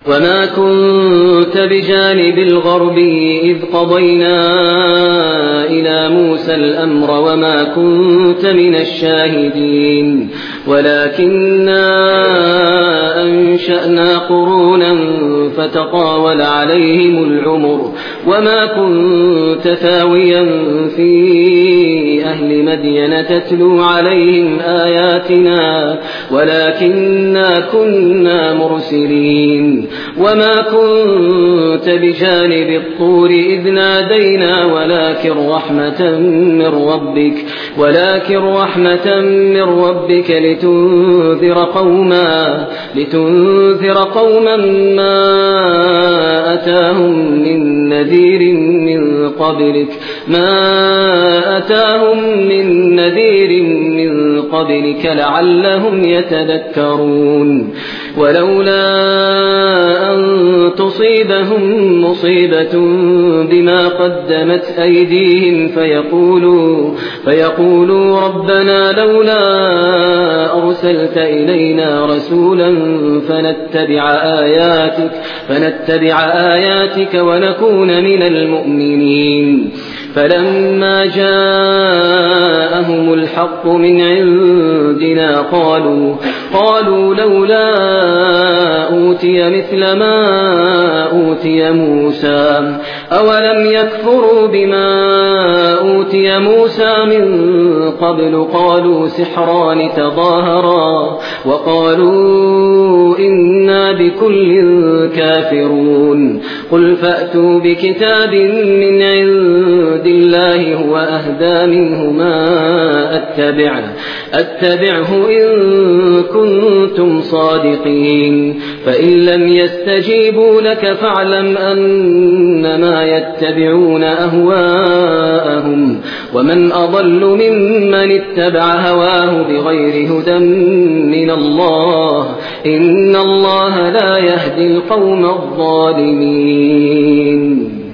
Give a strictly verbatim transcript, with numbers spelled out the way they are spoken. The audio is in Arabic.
وما كنت بجانب الغربي إذ قضينا إلى موسى الأمر وما كنت من الشاهدين ولكننا أنشأنا قرونا فتطاول عليهم العمر وما كنت ثاويا في أهل مدين تتلو عليهم آياتنا ولكننا كنا مرسلين وما كنت بجانب الطور إذ نادينا ولكن رحمة من ربك ولكن رحمة من ربك لتنذر قوما لتنذر قوما ما أتاهم من نذير من قبلك ما أتاهم من نذير من قبلك لعلهم يتذكرون ولولا أن تصيبهم مصيبة بما قدمت أيديهم فيقولوا, فيقولوا ربنا لولا أرسلت إلينا رسولا فنتبع آياتك, فنتبع آياتك ونكون من المؤمنين فلما جاءهم الحق من عندنا قالوا, قالوا لولا أوتي مثل ما أوتي موسى أولم يكفروا بما أوتي موسى من قبل قالوا سحران تظاهرا وقالوا إنا بكل كافرون قل فأتوا بكتاب من عند الله هو أهدى منهما أتبعه, أتبعه إن كنتم صادقين فإن لم يستجيبوا لك فاعلم أنما يتبعون أهواءهم ومن أضل ممن اتبع هواه بغير هدى من الله إن الله لا يهدي القوم الظالمين.